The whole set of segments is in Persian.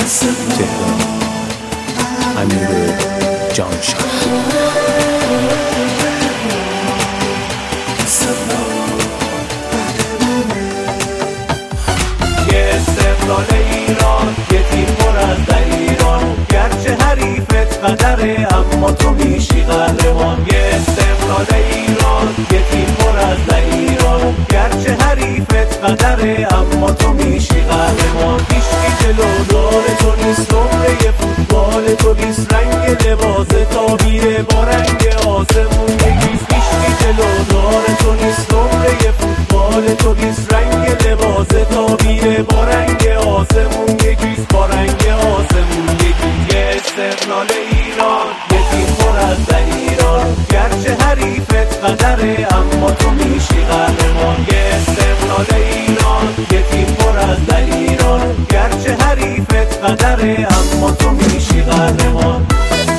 تهران، امیر جانشاه. یه استقلال ایران، یه تیم پر از ایران، گرچه حریفت قدره اما تو میشی قهرمان. یه استقلال ایران، یه تیم پر از ایران، گرچه حریفت قدره اما تو میشی قهرمان. هیچکی جلو دار تو نیست، نمره فوتبال تو نیست، رنگ لباس تابیره با رنگ آسمون یکیست. هیچکی جلو دار تو نیست، نمره فوتبال تو نیست، رنگ لباس تابیره با رنگ آسمون یکیست، با رنگ آسمون یکیست. یه استقلال ایران، یه تیم پر از ایران، گرچه حریفت قدره اما تو میشی قهرمان. یه استقلال ایران، یه تیم پر از ایران، گرچه حریفت قدره اما تو میشی قهرمان.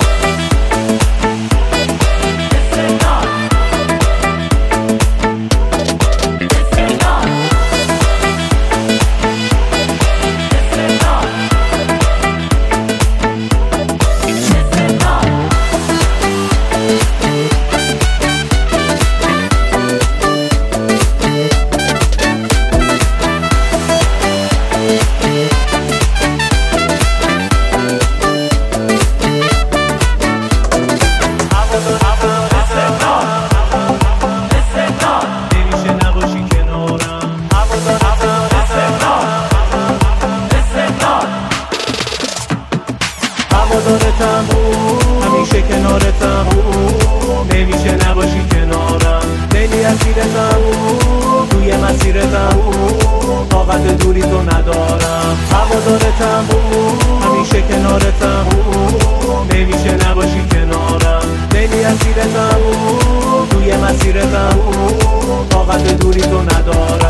همیشه کنارتم، نمیشه نباشی کنارم، لیلی اسیرتم، توی مسیرتم، طاقت دوری تو ندارم. هوادارتم، همیشه کنارتم، نمیشه نباشی کنارم، لیلی اسیرتم، توی مسیرتم، طاقت دوری تو ندارم.